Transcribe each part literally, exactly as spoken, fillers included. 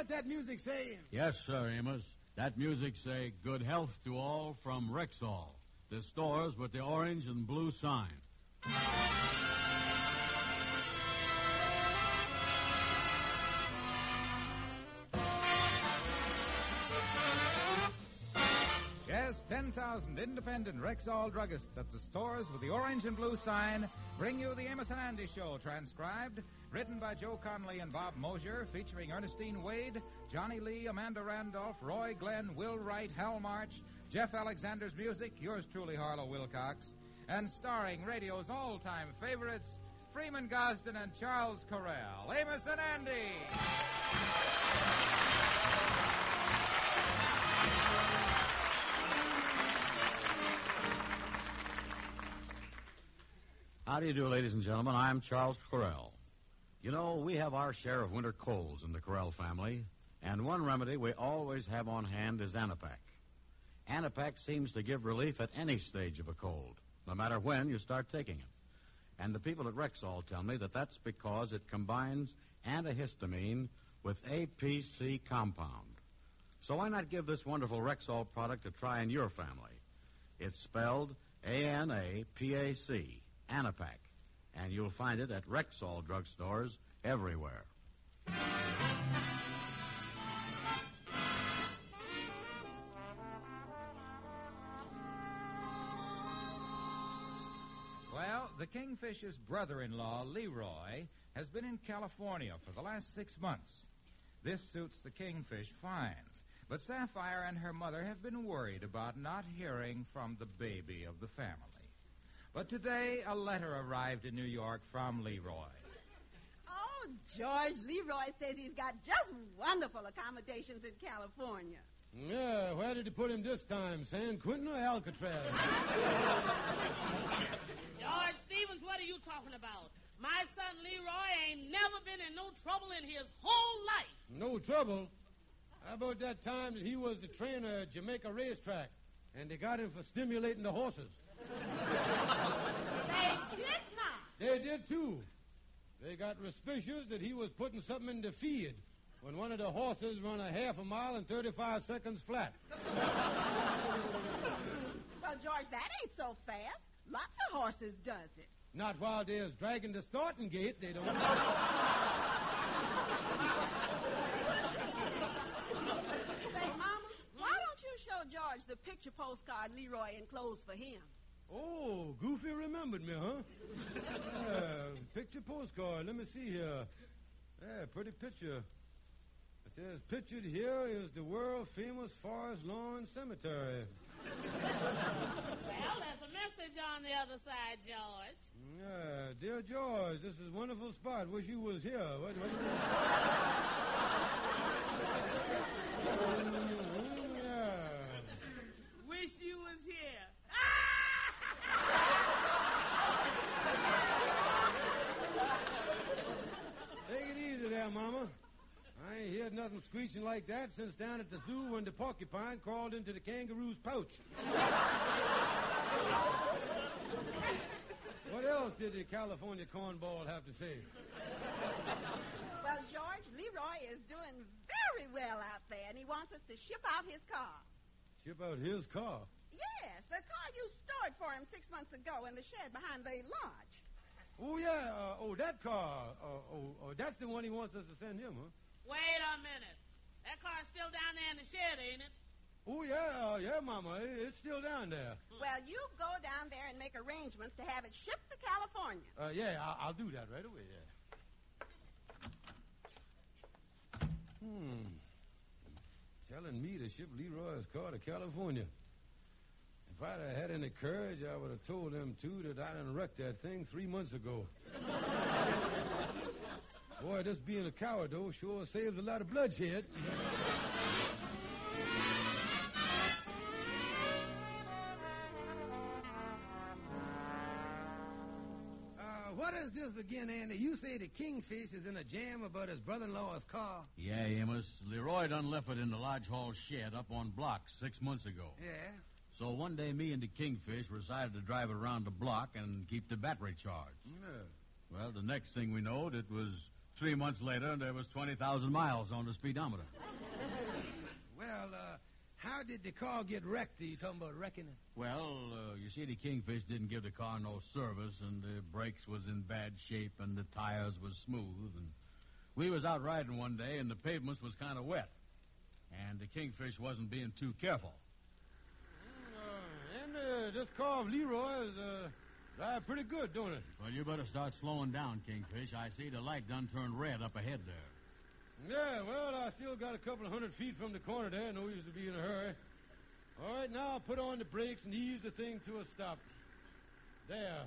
what that music say? Yes, sir, Amos. That music say good health to all from Rexall, the stores with the orange and blue sign. Yes, ten thousand independent Rexall druggists at the stores with the orange and blue sign bring you the Amos and Andy Show, transcribed, written by Joe Conley and Bob Mosier, featuring Ernestine Wade, Johnny Lee, Amanda Randolph, Roy Glenn, Will Wright, Hal March, Jeff Alexander's music, yours truly, Harlow Wilcox, and starring radio's all-time favorites, Freeman Gosden and Charles Correll. Amos and Andy! How do you do, ladies and gentlemen? I'm Charles Correll. You know, we have our share of winter colds in the Correll family, and one remedy we always have on hand is Anapac. Anapac seems to give relief at any stage of a cold, no matter when you start taking it. And the people at Rexall tell me that that's because it combines antihistamine with A P C compound. So why not give this wonderful Rexall product a try in your family? It's spelled A N A P A C. Anapac, and you'll find it at Rexall drugstores everywhere. Well, the Kingfish's brother-in-law, Leroy, has been in California for the last six months. This suits the Kingfish fine, but Sapphire and her mother have been worried about not hearing from the baby of the family. But today, a letter arrived in New York from Leroy. Oh, George, Leroy says he's got just wonderful accommodations in California. Yeah, where did he put him this time, San Quentin or Alcatraz? George Stevens, what are you talking about? My son Leroy ain't never been in no trouble in his whole life. No trouble? How about that time that he was the trainer at Jamaica Racetrack, and they got him for stimulating the horses? They did not. They did, too. They got suspicious that he was putting something in the feed when one of the horses run a half a mile in thirty-five seconds flat. Well, George, that ain't so fast. Lots of horses does it. Not while they're dragging the starting gate, they don't. Say, Mama, why don't you show George the picture postcard Leroy enclosed for him? Oh, Goofy remembered me, huh? Yeah, picture postcard. Let me see here. Yeah, pretty picture. It says, pictured here is the world-famous Forest Lawn Cemetery. Well, there's a message on the other side, George. Yeah, dear George, this is a wonderful spot. Wish you was here. What, what yeah. Wish you was here. Take it easy there, Mama. I ain't heard nothing screeching like that since down at the zoo when the porcupine crawled into the kangaroo's pouch. What else did the California cornball have to say? Well, George, Leroy is doing very well out there, and he wants us to ship out his car. Ship out his car? Yes, the car you stored for him six months ago in the shed behind the lodge. Oh, yeah. Uh, oh, that car. Uh, oh, oh, that's the one he wants us to send him, huh? Wait a minute. That car's still down there in the shed, ain't it? Oh, yeah, uh, yeah, Mama. It's still down there. Well, you go down there and make arrangements to have it shipped to California. Uh, yeah, I'll, I'll do that right away, yeah. Hmm. Telling me to ship Leroy's car to California. If I'd have had any courage, I would have told them, too, that I done wrecked that thing three months ago. Boy, this being a coward, though, sure saves a lot of bloodshed. Uh, what is this again, Andy? You say the Kingfish is in a jam about his brother-in-law's car? Yeah, Amos. Leroy done left it in the Lodge Hall shed up on blocks six months ago. Yeah? So one day me and the Kingfish decided to drive it around the block and keep the battery charged. Yeah. Well, the next thing we knowed, it was Three months later, there was twenty thousand miles on the speedometer. Well, uh, how did the car get wrecked? Are you talking about wrecking it? Well, uh, you see, the Kingfish didn't give the car no service, and the brakes was in bad shape, and the tires was smooth, and we was out riding one day, and the pavements was kind of wet, and the Kingfish wasn't being too careful. Uh, and uh, this car of Leroy is uh, drive pretty good, don't it? Well, you better start slowing down, Kingfish. I see the light done turned red up ahead there. Yeah, well, I still got a couple of hundred feet from the corner there. No use to be in a hurry. All right, now I'll put on the brakes and ease the thing to a stop. There.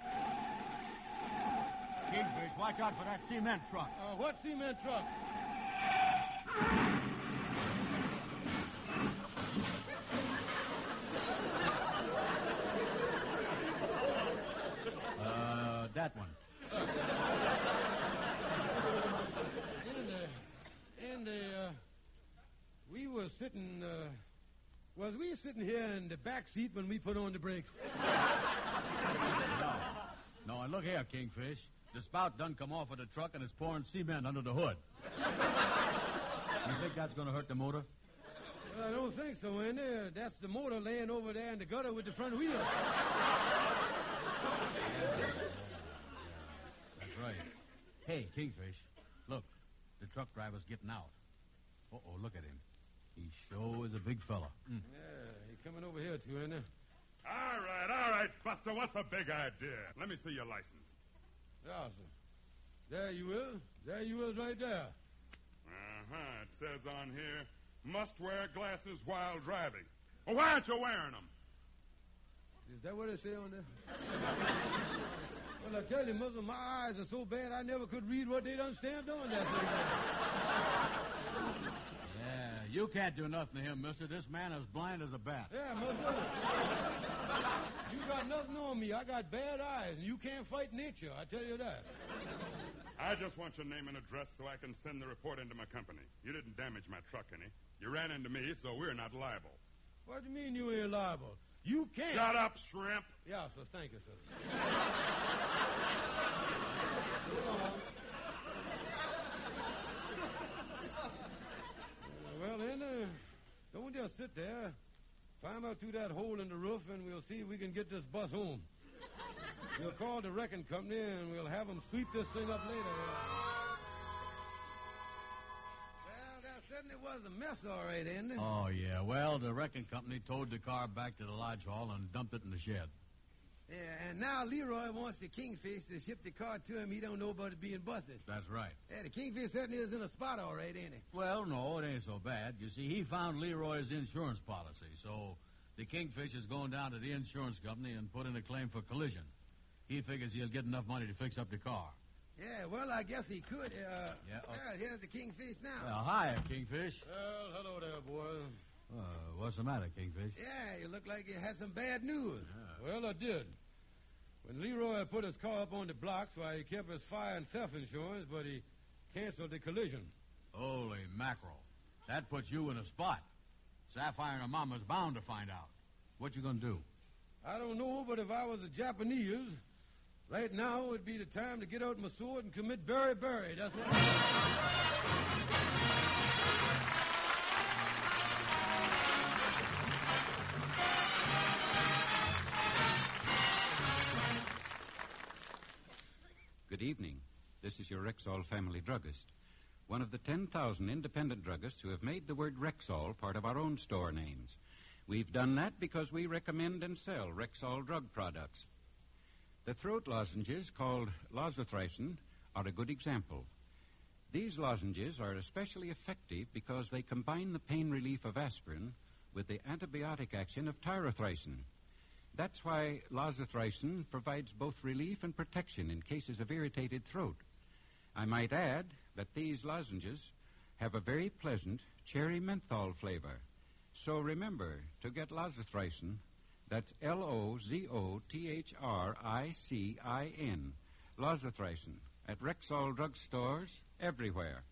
Kingfish, watch out for that cement truck. Uh, what cement truck? Uh, that one. And, uh, and uh, we were sitting, uh, was we sitting here in the back seat when we put on the brakes? No. No, and look here, Kingfish. The spout done come off of the truck and it's pouring cement under the hood. You think that's going to hurt the motor? Well, I don't think so, Andy. Uh, that's the motor laying over there in the gutter with the front wheel. That's right. Hey, Kingfish, look. The truck driver's getting out. Uh-oh, look at him. He sure is a big fella. Mm. Yeah, he's coming over here, too, ain't he? All right, all right, Buster, what's the big idea? Let me see your license. Yeah, sir. There you will. There you is right there. Uh-huh. It says on here, must wear glasses while driving. Well, why aren't you wearing them? Is that what it say on there? Well, I tell you, Muslim, my eyes are so bad I never could read what they done stamped on that thing. Yeah, you can't do nothing to him, mister. This man is blind as a bat. Yeah, Muslim. You got nothing on me. I got bad eyes, and you can't fight nature. I tell you that. I just want your name and address so I can send the report into my company. You didn't damage my truck any. You ran into me, so we're not liable. What do you mean you ain't liable? You can't. Shut up, shrimp. Yeah, sir. Thank you, sir. uh, well, then, uh, don't just sit there. Climb out through that hole in the roof, and we'll see if we can get this bus home. We'll call the wrecking company, and we'll have them sweep this thing up later. Well, that certainly was a mess, all right, ain't it? Oh, yeah. Well, the wrecking company towed the car back to the lodge hall and dumped it in the shed. Yeah, and now Leroy wants the Kingfish to ship the car to him. He don't know about it being busted. That's right. Yeah, the Kingfish certainly is in a spot, all right, ain't he? Well, no, it ain't so bad. You see, he found Leroy's insurance policy, so the Kingfish is going down to the insurance company and put in a claim for collision. He figures he'll get enough money to fix up the car. Yeah, well, I guess he could. Uh, Yeah, oh. Well, here's the Kingfish now. Well, hi, Kingfish. Well, hello there, boy. Uh, what's the matter, Kingfish? Yeah, you look like you had some bad news. Yeah. Well, I did. When Leroy put his car up on the blocks, why, he kept his fire and theft insurance, but he canceled the collision. Holy mackerel. That puts you in a spot. Sapphire and her mama's bound to find out. What you gonna do? I don't know, but if I was a Japanese, right now would be the time to get out my sword and commit berry-berry. That's what Good evening. This is your Rexall family druggist, one of the ten thousand independent druggists who have made the word Rexall part of our own store names. We've done that because we recommend and sell Rexall drug products. The throat lozenges, called lozathricin, are a good example. These lozenges are especially effective because they combine the pain relief of aspirin with the antibiotic action of tyrothricin. That's why lozathricin provides both relief and protection in cases of irritated throat. I might add that these lozenges have a very pleasant cherry menthol flavor. So remember to get lozathricin. That's L O Z O T H R I C I N, lozathricin, at Rexall drug stores everywhere.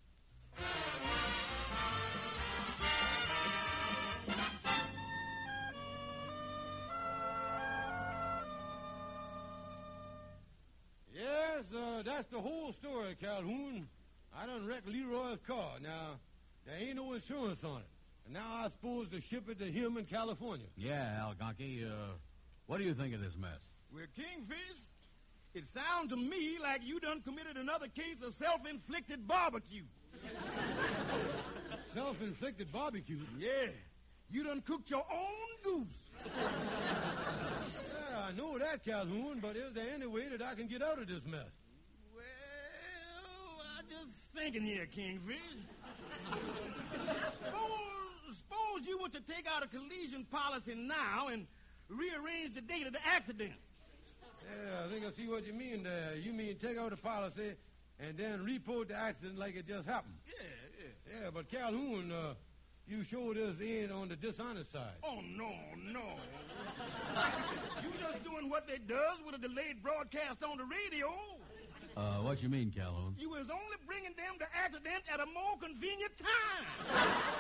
Yes, uh, that's the whole story, Calhoun. I done wrecked Leroy's car. Now, there ain't no insurance on it. And now I suppose to ship it to him in California. Yeah, Algonquin, uh, what do you think of this mess? Well, Kingfish, it sounds to me like you done committed another case of self-inflicted barbecue. Self-inflicted barbecue? Yeah. You done cooked your own goose. Yeah, I know that, Calhoun, but is there any way that I can get out of this mess? Well, I'm just thinking here, Kingfish. suppose, suppose you were to take out a collision policy now and rearrange the date of the accident. Yeah, I think I see what you mean there. You mean take out a policy and then report the accident like it just happened. Yeah, yeah. Yeah, but Calhoun, uh, you sure this ain't on the dishonest side. Oh, no, no. You just doing what they does with a delayed broadcast on the radio. Uh, what you mean, Calhoun? You was only bringing them the accident at a more convenient time.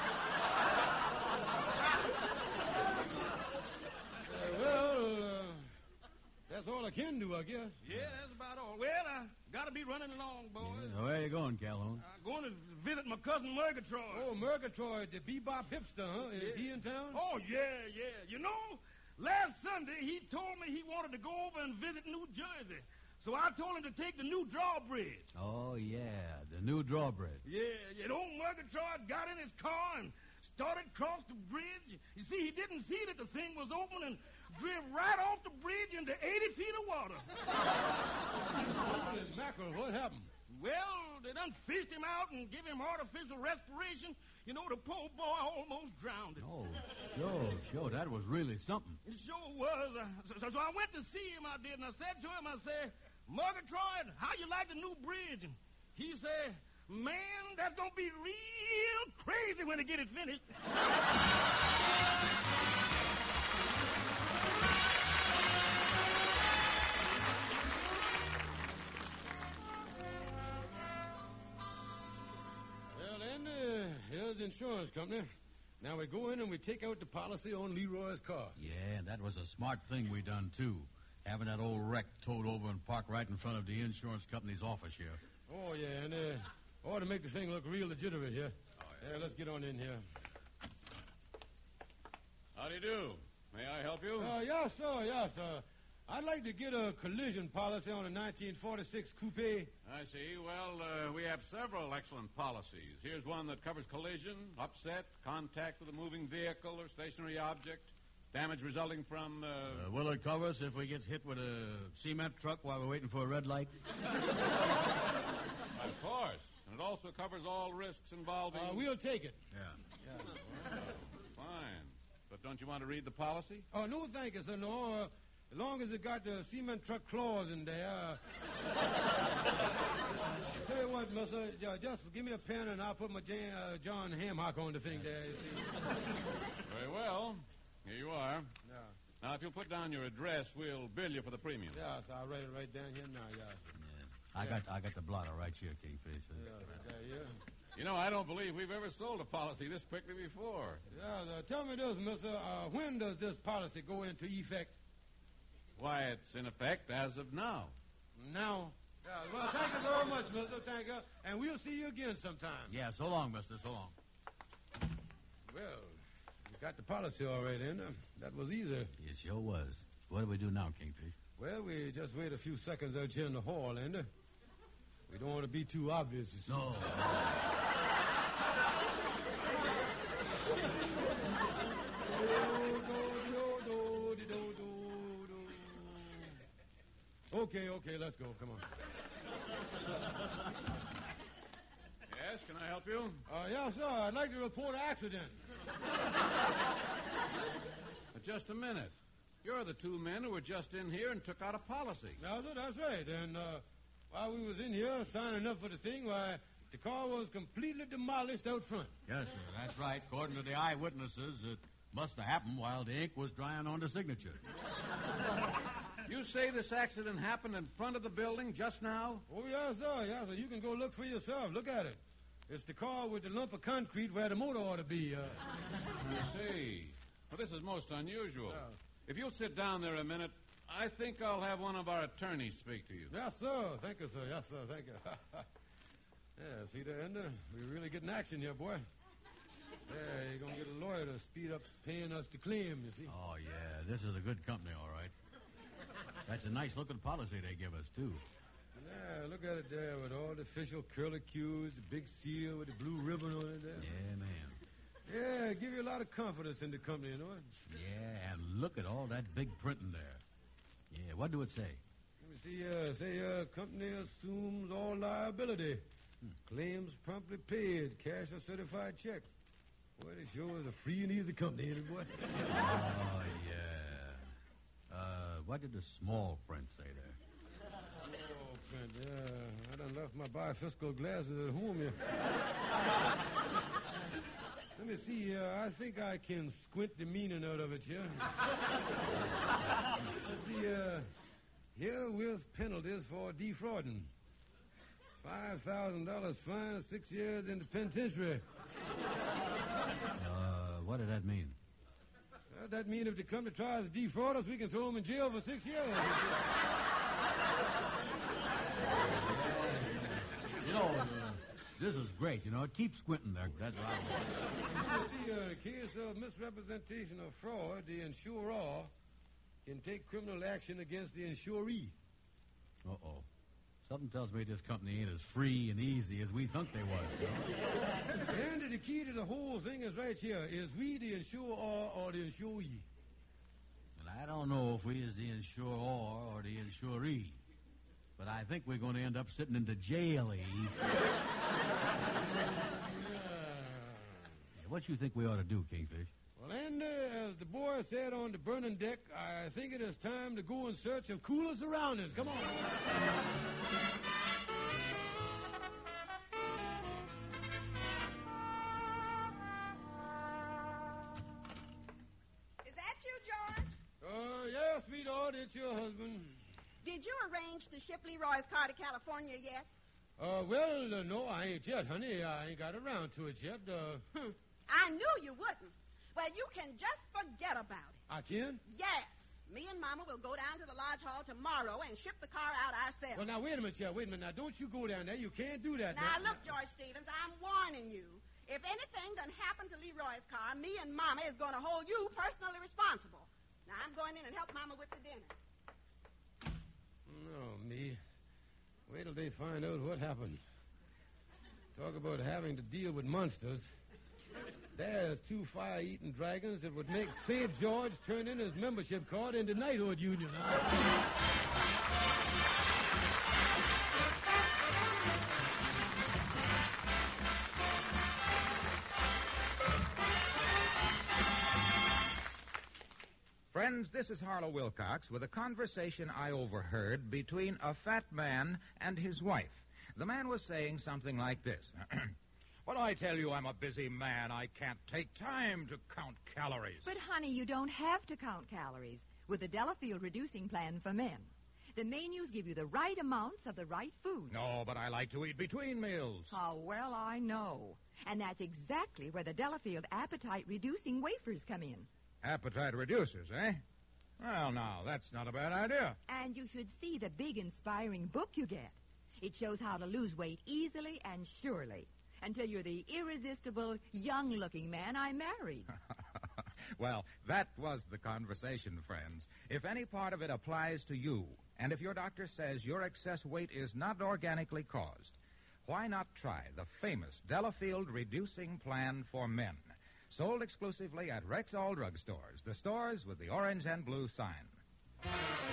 Uh, well, uh, that's all I can do, I guess. Yeah, that's about all. Well, I gotta be running along, boys. Yeah, where you going, Calhoun? I'm going to visit my cousin Murgatroyd. Oh, Murgatroyd, the bebop hipster, huh? Is Yeah. he in town? Oh, yeah, yeah. You know, last Sunday he told me he wanted to go over and visit New Jersey. So I told him to take the new drawbridge. Oh, yeah, the new drawbridge. Yeah, yeah. Old Murgatroyd got in his car and started across the bridge. You see, he didn't see that the thing was open and drove right off the bridge into eighty feet of water. Holy mackerel, what happened? Well, they done fished him out and give him artificial respiration. You know, the poor boy almost drowned. Oh, sure, sure, that was really something. It sure was. Uh, so, so I went to see him, I did, and I said to him, I said, Murgatroyd, how you like the new bridge? And he said, man, that's going to be real crazy when they get it finished. Well, then, uh, here's the insurance company. Now we go in and we take out the policy on Leroy's car. Yeah, that was a smart thing we done, too. Having that old wreck towed over and parked right in front of the insurance company's office here. Oh, yeah, and uh, ought to make the thing look real legitimate here. Oh, yeah. Yeah, let's get on in here. How do you do? May I help you? Uh, yes, sir, yes, sir. I'd like to get a collision policy on a nineteen forty-six coupe. I see. Well, uh, we have several excellent policies. Here's one that covers collision, upset, contact with a moving vehicle or stationary object, damage resulting from... Uh... Uh, will it cover us if we get hit with a cement truck while we're waiting for a red light? Of course. And it also covers all risks involving... Uh, we'll take it. Yeah. Yeah. Well, fine. But don't you want to read the policy? Oh, no, thank you, sir, no. Uh, as long as it got the cement truck clause in there. Uh, tell you what, mister, uh, just give me a pen and I'll put my Jan, uh, John Hamhock on the thing there, you see. Very well. Here you are. Yeah. Now, if you'll put down your address, we'll bill you for the premium. Yes, I'll write it right down here now, yeah. Yeah. I got I got the blotter right here, Kingfish. Yeah, right there, yeah. You know, I don't believe we've ever sold a policy this quickly before. Yeah, uh, tell me this, mister. Uh, when does this policy go into effect? Why, it's in effect as of now. Now. Yeah, well, thank you very much, mister. Thank you. And we'll see you again sometime. Yeah, so long, mister, so long. Well, you got the policy all right, in. Uh, that was easy. It sure was. What do we do now, Kingfish? Well, we just wait a few seconds out here in the hall, Ender. We don't want to be too obvious, you see. No. Okay, okay, let's go. Come on. Yes, can I help you? Uh, yes, sir. I'd like to report an accident. Just a minute. You're the two men who were just in here and took out a policy. Now, sir, that's right. And uh, while we was in here signing up for the thing, why, the car was completely demolished out front. Yes, sir, that's right. According to the eyewitnesses, it must have happened while the ink was drying on the signature. You say this accident happened in front of the building just now? Oh, yes, sir. Yes, sir. You can go look for yourself. Look at it. It's the car with the lump of concrete where the motor ought to be. Uh... I see. Well, this is most unusual. Yeah. If you'll sit down there a minute, I think I'll have one of our attorneys speak to you. Yes, sir. Thank you, sir. Yes, sir. Thank you. Yeah, see there, Ender? We're really getting action here, boy. Yeah, you're going to get a lawyer to speed up paying us to claim, you see. Oh, yeah, this is a good company, all right. That's a nice-looking policy they give us, too. Yeah, look at it there with all the official curlicues, the big seal with the blue ribbon on it there. Yeah, man. Yeah, give you a lot of confidence in the company, you know it? Yeah, and look at all that big printing there. Yeah, what do it say? Let me see, uh, say, uh, company assumes all liability. Hmm. Claims promptly paid, cash or certified check. Boy, they sure is a free and easy company, ain't it, boy? Oh, yeah. Uh, what did the small print say there? Oh, print, yeah. I done left my bifiscal glasses at home here. Let me see, uh, I think I can squint the meaning out of it here. Let's see, uh, herewith penalties for defrauding. Five thousand dollars fine, six years in the penitentiary. Uh, what did that mean? Well, that means if the company tries to defraud us, we can throw them in jail for six years. You know, uh, this is great, you know. Keep squinting there. That's what I want. You see, uh, in case of misrepresentation or fraud, the insurer can take criminal action against the insuree. Uh-oh. Something tells me this company ain't as free and easy as we thought they was. You know? And the key to the whole thing is right here. Is we the insurer or the insuree? Well, I don't know if we is the insurer or the insuree. But I think we're going to end up sitting in the jail, eh? What you think we ought to do, Kingfish? Well, and uh, as the boy said on the burning deck, I think it is time to go in search of cooler surroundings. Come on. Is that you, George? Uh, yeah, sweetheart, it's your husband. Did you arrange to ship Leroy's car to California yet? Uh, well, uh, no, I ain't yet, honey. I ain't got around to it yet. Uh, hmm. I knew you wouldn't. Well, you can just forget about it. I can? Yes. Me and Mama will go down to the lodge hall tomorrow and ship the car out ourselves. Well, now, wait a minute, yeah, wait a minute. Now, don't you go down there. You can't do that. Now, now look, George Stevens, I'm warning you. If anything done happened to Leroy's car, me and Mama is going to hold you personally responsible. Now, I'm going in and help Mama with the dinner. No, me. Wait till they find out what happened. Talk about having to deal with monsters. There's two fire-eating dragons that would make Saint George turn in his membership card in the Knighthood Union. Friends, this is Harlow Wilcox with a conversation I overheard between a fat man and his wife. The man was saying something like this. When I tell you I'm a busy man, I can't take time to count calories. But, honey, you don't have to count calories with the Delafield reducing plan for men. The menus give you the right amounts of the right food. No, but I like to eat between meals. Oh, well, I know. And that's exactly where the Delafield appetite-reducing wafers come in. Appetite reducers, eh? Well, now, that's not a bad idea. And you should see the big, inspiring book you get. It shows how to lose weight easily and surely. Until you're the irresistible, young-looking man I married. Well, that was the conversation, friends. If any part of it applies to you, and if your doctor says your excess weight is not organically caused, why not try the famous Delafield Reducing Plan for Men, sold exclusively at Rexall drugstores, the stores with the orange and blue sign.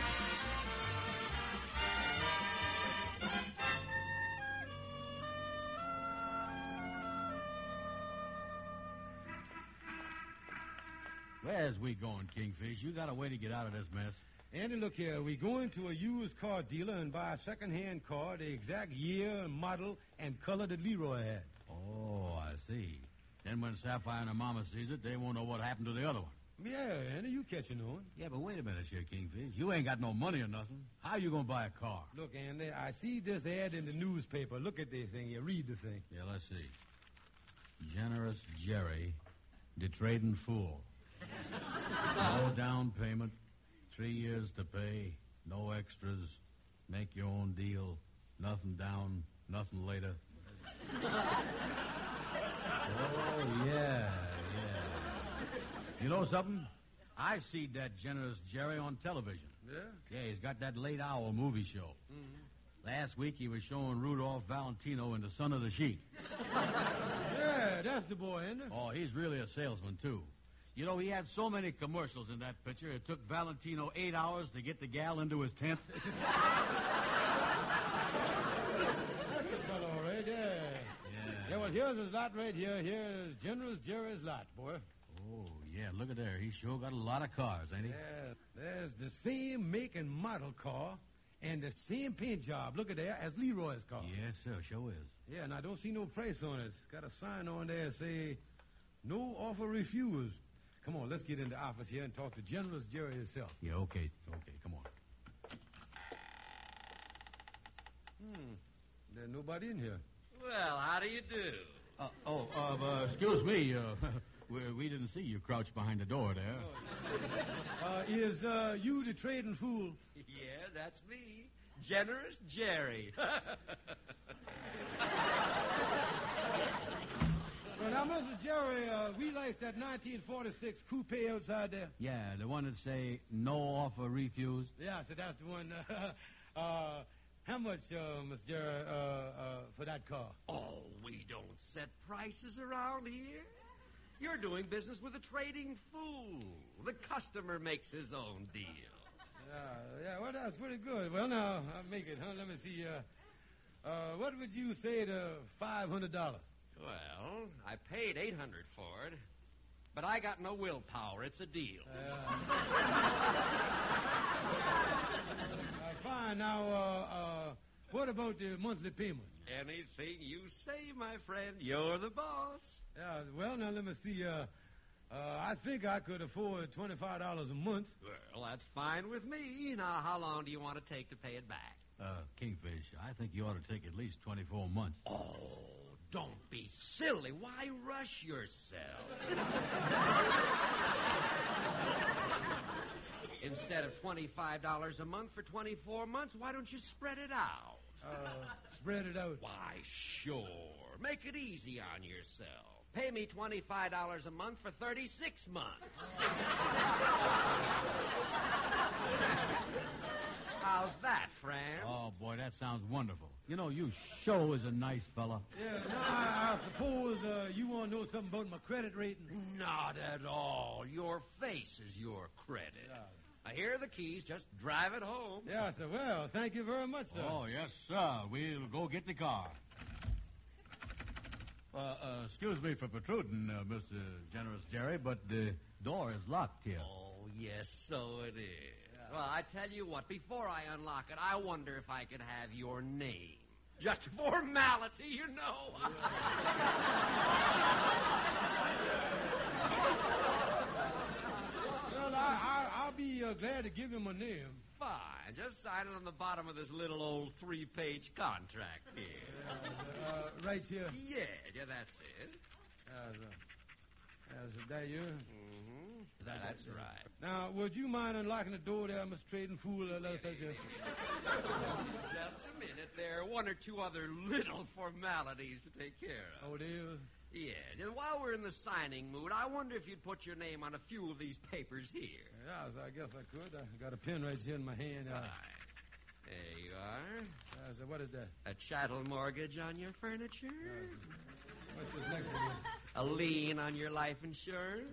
Where's we going, Kingfish? You got a way to get out of this mess. Andy, look here. We go into a used car dealer and buy a second-hand car, the exact year, model, and color that Leroy had. Oh, I see. Then when Sapphire and her mama sees it, they won't know what happened to the other one. Yeah, Andy, you catching on. Yeah, but wait a minute here, Kingfish. You ain't got no money or nothing. How you gonna buy a car? Look, Andy, I see this ad in the newspaper. Look at this thing here. Read the thing. Yeah, let's see. Generous Jerry, the trading fool. No down payment, three years to pay, no extras, make your own deal, nothing down, nothing later. Oh, yeah, yeah. You know something? I seen that generous Jerry on television. Yeah? Yeah, he's got that late hour movie show. Mm-hmm. Last week he was showing Rudolph Valentino in The Son of the Sheep. Yeah, that's the boy, isn't it? Oh, he's really a salesman, too. You know, he had so many commercials in that picture, it took Valentino eight hours to get the gal into his tent. That's the fellow, all right, yeah. Yeah. Yeah, well, here's his lot right here. Here's Generous Jerry's lot, boy. Oh, yeah, look at there. He sure got a lot of cars, ain't he? Yeah, there's the same make and model car and the same paint job, look at there, as Leroy's car. Yes, sir, sure is. Yeah, and I don't see no price on it. It's got a sign on there say, no offer refused. Come on, let's get in the office here and talk to Generous Jerry himself. Yeah, okay, okay, come on. Hmm, there's nobody in here. Well, how do you do? Uh, oh, uh, uh, excuse me, uh, we, we didn't see you crouched behind the door there. Uh, is uh, you the trading fool? Yeah, that's me. Generous Jerry. Well, now, Mister Jerry, uh, we likes that nineteen forty-six coupe outside there. Yeah, the one that say no offer refused. Yeah, so that's the one. Uh, uh, how much, uh, Mister Jerry, uh, uh, for that car? Oh, we don't set prices around here. You're doing business with a trading fool. The customer makes his own deal. Yeah, yeah, well, that's pretty good. Well, now, I'll make it, huh? Let me see. Uh, uh, what would you say to five hundred dollars? Well, I paid eight hundred dollars for it, but I got no willpower. It's a deal. Uh, uh, fine. Now, uh, uh, what about the monthly payment? Anything you say, my friend. You're the boss. Yeah, well, now, let me see. Uh, uh, I think I could afford twenty-five dollars a month. Well, that's fine with me. Now, how long do you want to take to pay it back? Uh, Kingfish, I think you ought to take at least twenty-four months. Oh, don't be silly. Why rush yourself? Instead of twenty-five dollars a month for twenty-four months, why don't you spread it out? Uh, spread it out. Why, sure. Make it easy on yourself. Pay me twenty-five dollars a month for thirty-six months. How's that, Fran? Oh, boy, that sounds wonderful. You know, you sure is a nice fella. Yeah, now, I, I suppose uh, you want to know something about my credit rating? Not at all. Your face is your credit. Yeah. Now, here are the keys. Just drive it home. Yeah, sir. Well, thank you very much, sir. Oh, yes, sir. We'll go get the car. Uh, uh, excuse me for protruding, uh, Mister Generous Jerry, but the door is locked here. Oh, yes, so it is. Well, I tell you what, before I unlock it, I wonder if I could have your name. Just formality, you know. Well, I, I, I'll be uh, glad to give him a name. Fine. Just sign it on the bottom of this little old three-page contract here. Uh, uh, right here. Yeah, yeah, that's it. As a, as a day, you? Mm-hmm. That, that's right. Now, would you mind unlocking the door there, Mister Trading Fool? Uh, let's say just... Just a minute. There are one or two other little formalities to take care of. Oh, it is? Yeah. And while we're in the signing mood, I wonder if you'd put your name on a few of these papers here. Yeah, I guess I could. I got a pen right here in my hand. Uh, Fine. There you are. Uh, so what is that? A chattel mortgage on your furniture. Uh, what's this next one? A lien on your life insurance.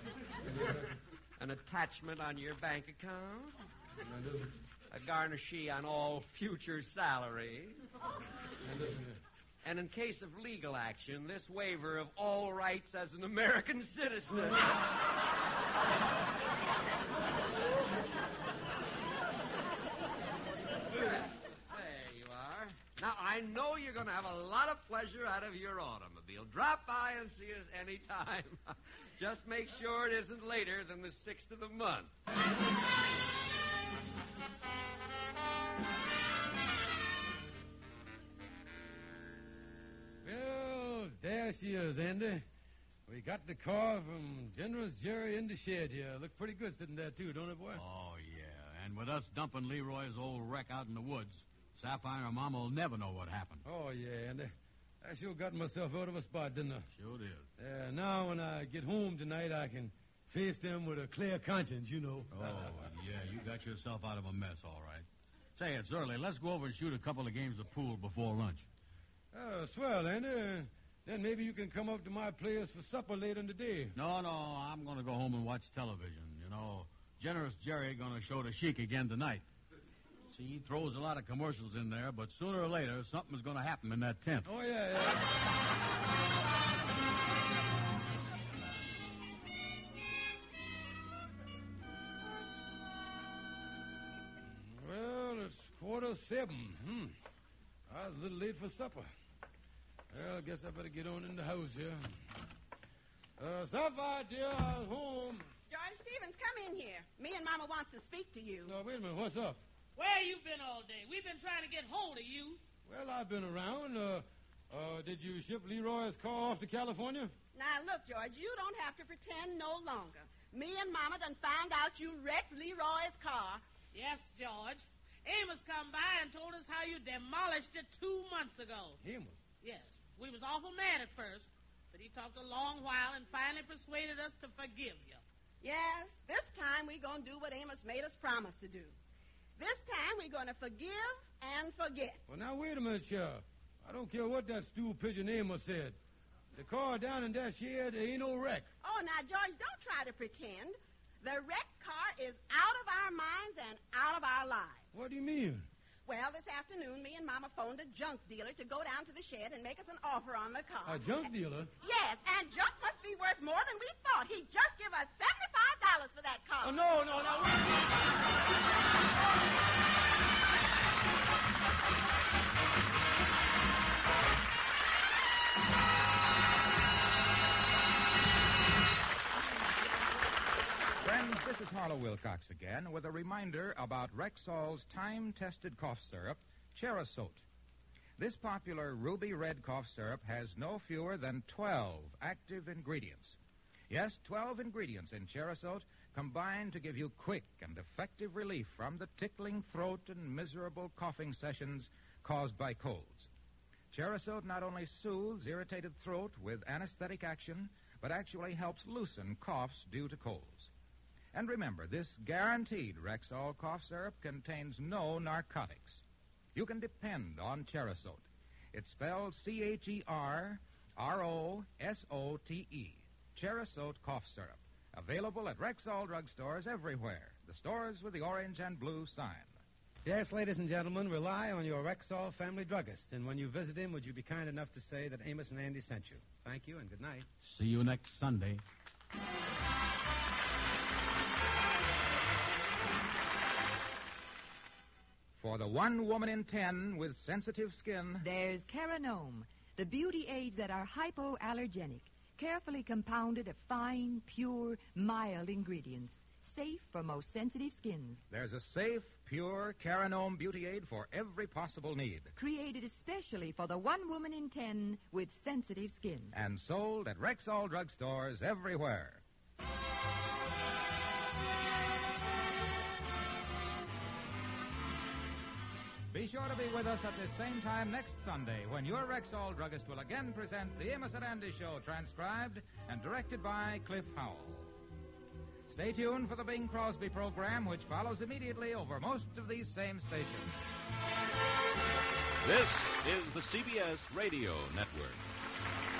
An attachment on your bank account. A garnishee on all future salary. And in case of legal action, this waiver of all rights as an American citizen. There you are. Now, I know you're going to have a lot of pleasure out of your automobile. Drop by and see us anytime. Just make sure it isn't later than the sixth of the month. Well, there she is, Andy. We got the car from Generous Jerry in the shed here. Look pretty good sitting there, too, don't it, boy? Oh, yeah. And with us dumping Leroy's old wreck out in the woods, Sapphire and Mama will never know what happened. Oh, yeah, Andy. I sure got myself out of a spot, didn't I? Sure did. Uh, now when I get home tonight, I can face them with a clear conscience, you know. Oh, yeah, you got yourself out of a mess, all right. Say, it's early. Let's go over and shoot a couple of games of pool before lunch. Oh, swell, Andy. Uh, then maybe you can come up to my place for supper later in the day. No, no, I'm going to go home and watch television. You know, Generous Jerry going to show the Sheik again tonight. See, he throws a lot of commercials in there, but sooner or later, something's going to happen in that tent. Oh, yeah, yeah. Well, it's quarter seven. Hmm. I was a little late for supper. Well, I guess I better get on in the house here. Uh, Sapphire, dear, I'm home. George Stevens, come in here. Me and Mama wants to speak to you. No, wait a minute. What's up? Where you been all day? We've been trying to get hold of you. Well, I've been around. Uh, uh, did you ship Leroy's car off to California? Now, look, George, you don't have to pretend no longer. Me and Mama done found out you wrecked Leroy's car. Yes, George. Amos come by and told us how you demolished it two months ago. Amos? Yes. We was awful mad at first, but he talked a long while and finally persuaded us to forgive you. Yes, this time we gonna do what Amos made us promise to do. This time we're gonna forgive and forget. Well, now, wait a minute, Sheriff. I don't care what that stool pigeon Amos said. The car down in that shed, there ain't no wreck. Oh, now, George, don't try to pretend. The wrecked car is out of our minds and out of our lives. What do you mean? Well, this afternoon, me and Mama phoned a junk dealer to go down to the shed and make us an offer on the car. A junk dealer? Yes, and junk must be worth more than we thought. He just give us seventy-five dollars for that car. Oh, no, no, no. Friends, this is Harlow Wilcox again with a reminder about Rexall's time-tested cough syrup, Cherasote. This popular ruby red cough syrup has no fewer than twelve active ingredients. Yes, twelve ingredients in Cherasote combine to give you quick and effective relief from the tickling throat and miserable coughing sessions caused by colds. Cherasote not only soothes irritated throat with anesthetic action, but actually helps loosen coughs due to colds. And remember, this guaranteed Rexall cough syrup contains no narcotics. You can depend on Cherasote. It's spelled C H E R R O S O T E. Cherasote cough syrup. Available at Rexall drugstores everywhere. The stores with the orange and blue sign. Yes, ladies and gentlemen, rely on your Rexall family druggist. And when you visit him, would you be kind enough to say that Amos and Andy sent you? Thank you and good night. See you next Sunday. For the one woman in ten with sensitive skin, there's Caranome, the beauty aids that are hypoallergenic, carefully compounded of fine, pure, mild ingredients, safe for most sensitive skins. There's a safe, pure Caranome beauty aid for every possible need. Created especially for the one woman in ten with sensitive skin. And sold at Rexall drugstores everywhere. Be sure to be with us at this same time next Sunday when your Rexall druggist will again present the Amos and Andy Show, transcribed and directed by Cliff Howell. Stay tuned for the Bing Crosby program, which follows immediately over most of these same stations. This is the C B S Radio Network.